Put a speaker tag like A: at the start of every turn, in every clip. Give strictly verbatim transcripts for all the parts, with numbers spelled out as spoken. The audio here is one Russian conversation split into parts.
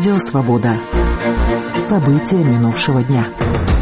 A: Радио «Свобода». События минувшего дня.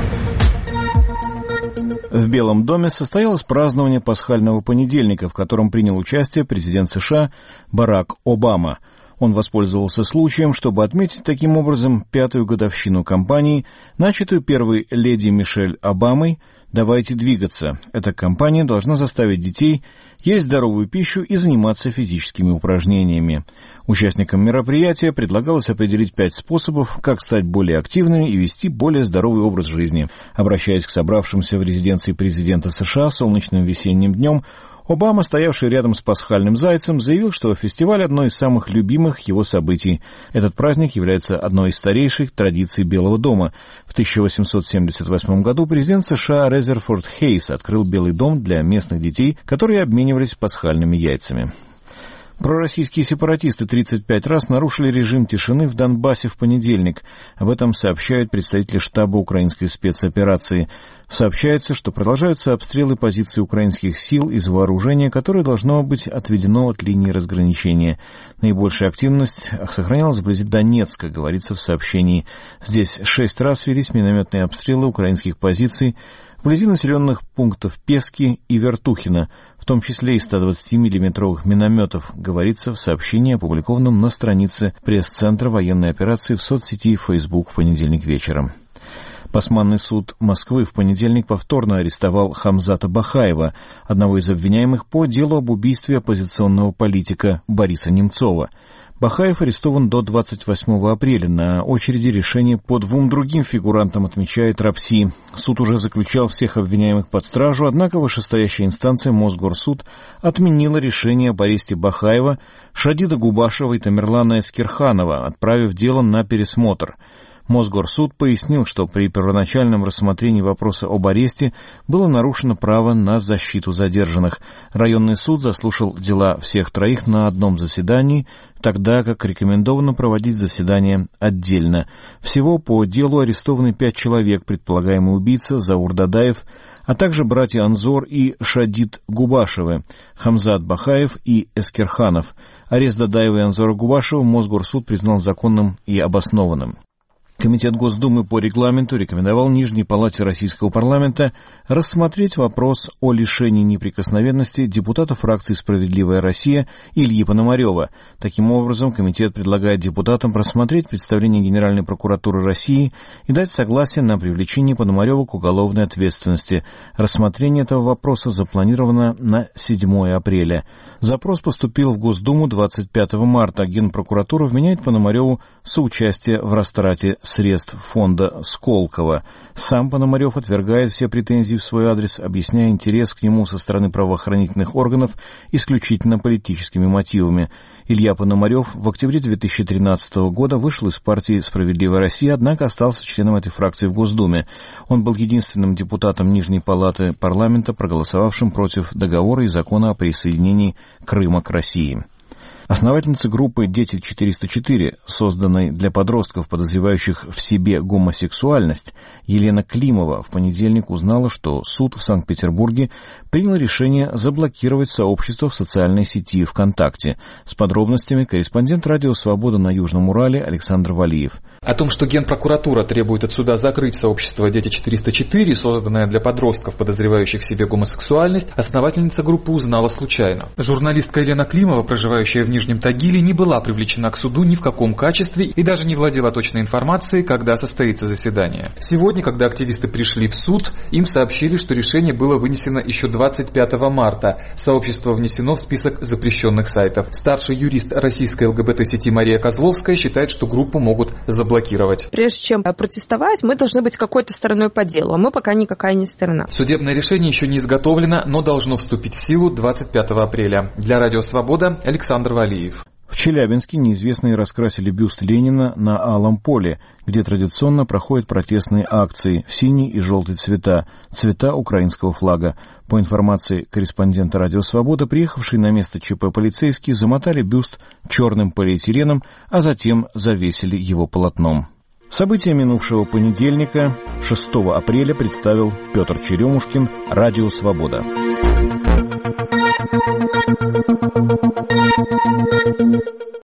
B: В Белом доме состоялось празднование пасхального понедельника, в котором принял участие президент США Барак Обама. Он воспользовался случаем, чтобы отметить таким образом пятую годовщину кампании, начатую первой леди Мишель Обамой «Давайте двигаться». Эта кампания должна заставить детей есть здоровую пищу и заниматься физическими упражнениями. Участникам мероприятия предлагалось определить пять способов, как стать более активными и вести более здоровый образ жизни. Обращаясь к собравшимся в резиденции президента США солнечным весенним днем, Обама, стоявший рядом с пасхальным зайцем, заявил, что фестиваль – одно из самых любимых его событий. Этот праздник является одной из старейших традиций Белого дома. В тысяча восемьсот семьдесят восьмом году президент США Резерфорд Хейс открыл Белый дом для местных детей, которые обменивались пасхальными яйцами. Пророссийские сепаратисты тридцать пять раз нарушили режим тишины в Донбассе в понедельник. Об этом сообщают представители штаба украинской спецоперации. Сообщается, что продолжаются обстрелы позиций украинских сил из вооружения, которое должно быть отведено от линии разграничения. Наибольшая активность сохранялась вблизи Донецка, говорится в сообщении. Здесь шесть раз велись минометные обстрелы украинских позиций вблизи населенных пунктов Пески и Вертухино, в том числе и ста двадцатимиллиметровых минометов, говорится в сообщении, опубликованном на странице пресс-центра военной операции в соцсети Facebook в понедельник вечером. Басманный суд Москвы в понедельник повторно арестовал Хамзата Бахаева, одного из обвиняемых по делу об убийстве оппозиционного политика Бориса Немцова. Бахаев арестован до двадцать восьмого апреля. На очереди решение по двум другим фигурантам, отмечает РАПСИ. Суд уже заключал всех обвиняемых под стражу, однако вышестоящая инстанция Мосгорсуд отменила решение об аресте Бахаева, Шадида Губашева и Тамерлана Эскерханова, отправив дело на пересмотр. Мосгорсуд пояснил, что при первоначальном рассмотрении вопроса об аресте было нарушено право на защиту задержанных. Районный суд заслушал дела всех троих на одном заседании, тогда как рекомендовано проводить заседания отдельно. Всего по делу арестованы пять человек: предполагаемый убийца Заур Дадаев, а также братья Анзор и Шадид Губашевы, Хамзат Бахаев и Эскерханов. Арест Дадаева и Анзора Губашева Мосгорсуд признал законным и обоснованным. Комитет Госдумы по регламенту рекомендовал Нижней палате Российского парламента рассмотреть вопрос о лишении неприкосновенности депутата фракции «Справедливая Россия» Ильи Пономарева. Таким образом, комитет предлагает депутатам просмотреть представление Генеральной прокуратуры России и дать согласие на привлечение Пономарева к уголовной ответственности. Рассмотрение этого вопроса запланировано на седьмое апреля. Запрос поступил в Госдуму двадцать пятого марта. Генпрокуратура вменяет Пономареву соучастие в растрате средств фонда Сколково. Сам Пономарев отвергает все претензии в свой адрес, объясняя интерес к нему со стороны правоохранительных органов исключительно политическими мотивами. Илья Пономарев в октябре две тысячи тринадцатого года вышел из партии «Справедливая Россия», однако остался членом этой фракции в Госдуме. Он был единственным депутатом Нижней палаты парламента, проголосовавшим против договора и закона о присоединении Крыма к России. Основательница группы «Дети четыреста четыре», созданной для подростков, подозревающих в себе гомосексуальность, Елена Климова в понедельник узнала, что суд в Санкт-Петербурге принял решение заблокировать сообщество в социальной сети ВКонтакте. С подробностями корреспондент «Радио Свобода» на Южном Урале Александр Валиев.
C: О том, что Генпрокуратура требует от суда закрыть сообщество «Дети четыреста четыре», созданное для подростков, подозревающих в себе гомосексуальность, основательница группы узнала случайно. Журналистка Елена Климова, проживающая в Нижнем Тагиле, не была привлечена к суду ни в каком качестве и даже не владела точной информацией, когда состоится заседание. Сегодня, когда активисты пришли в суд, им сообщили, что решение было вынесено еще двадцать пятого марта. Сообщество внесено в список запрещенных сайтов. Старший юрист российской ЛГБТ-сети Мария Козловская считает, что группу могут заблокировать.
D: Прежде чем протестовать, мы должны быть какой-то стороной по делу, а мы пока никакая не сторона.
C: Судебное решение еще не изготовлено, но должно вступить в силу двадцать пятого апреля. Для Радио Свобода Александр Валиев.
B: В Челябинске неизвестные раскрасили бюст Ленина на Алом поле, где традиционно проходят протестные акции в синий и желтый цвета, цвета украинского флага. По информации корреспондента «Радио Свобода», приехавшие на место ЧП полицейские замотали бюст черным полиэтиленом, а затем завесили его полотном. События минувшего понедельника, шестого апреля, представил Петр Черемушкин, «Радио Свобода».